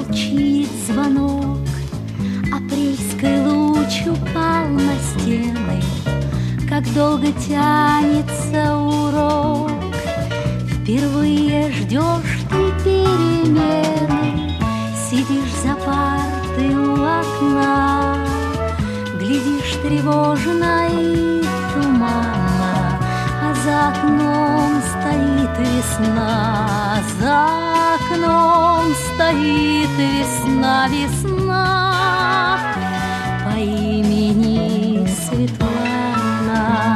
Звучит звонок, апрельский луч упал на стены. Как долго тянется урок, впервые ждешь ты перемены. Сидишь за партой у окна, глядишь тревожно и туманно, а за окном стоит весна, за окном стоит весна, весна по имени Светлана.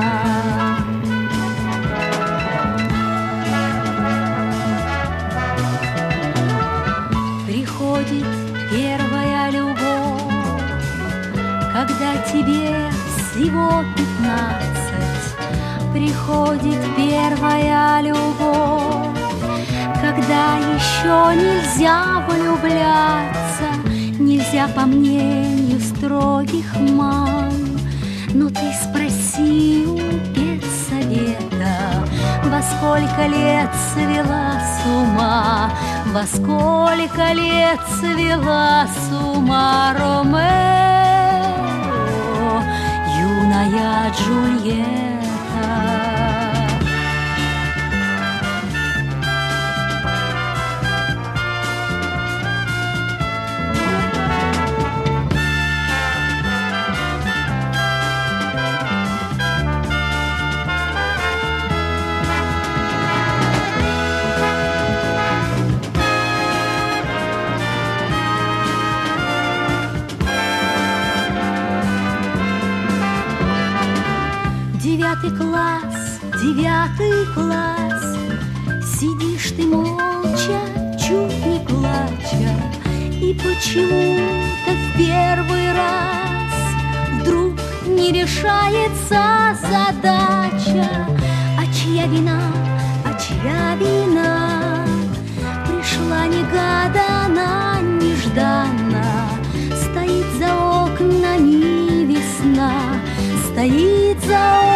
Приходит первая любовь, когда тебе всего 15. Приходит первая любовь, когда еще нельзя влюбляться, нельзя по мнению строгих мам. Но ты спроси у педсовета, во сколько лет свела с ума, во сколько лет свела с ума Ромео, юная Джульетта. Девятый класс, сидишь ты молча, чуть не плача, и почему-то в первый раз вдруг не решается задача. А чья вина, а чья вина? Пришла негаданно, нежданно, стоит за окнами весна, стоит за окнами